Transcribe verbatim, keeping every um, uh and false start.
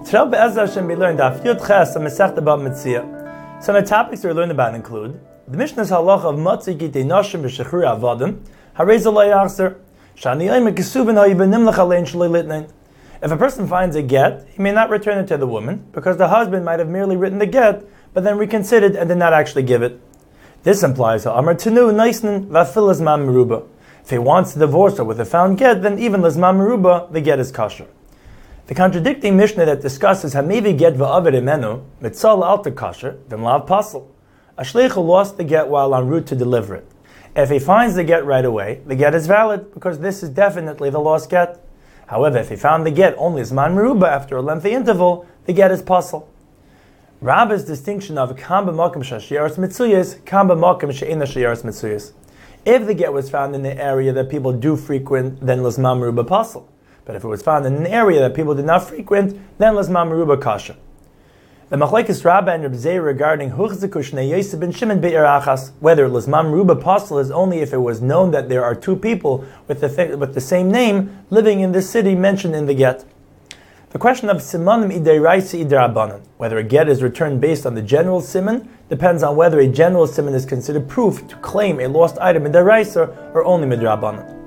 Today, Be'ezras Hashem, we learned Daf Yud Ches of Masechta Bava Metzia. Some of the topics we learned about include the Mishnah's halacha of Matzi Gitei Nashim B'Shechur Avadim Hareza Lo Yachzer Shani Yom Kesuvin Ha'ibenim L'Chalein Shalei Litnein. If a person finds a get, he may not return it to the woman because the husband might have merely written the get, but then reconsidered and did not actually give it. This implies Amar Tenu Naisnin Vafil Lizman Meruba. If he wants to divorce her with a found get, then even Lizman Meruba, the get is kosher. The contradicting Mishnah that discusses Hamevi get va'avid imenu, mitzal alter kasher, v'mlav pasel. A shlich who lost the get while en route to deliver it. If he finds the get right away, the get is valid because this is definitely the lost get. However, if he found the get only as man meruba after a lengthy interval, the get is pasel. Rabba's distinction of kam b'makom she'ashiyaras mitzuyas, kam b'makom she'ena she'yaras mitzuyas. If the get was found in the area that people do frequent, then l'zman meruba pasel. But if it was found in an area that people did not frequent, then l'zman meruba kasha. The machlekes Rabba and Reb Zeir regarding huchziku shnei Yosef ben Shimon be'ir achas, whether l'zman meruba pasel is only if it was known that there are two people with the th- with the same name living in this city mentioned in the get. The question of simanim ideraisa iderabanan, whether a get is returned based on the general siman, depends on whether a general siman is considered proof to claim a lost item in deraisa or only midrabanan.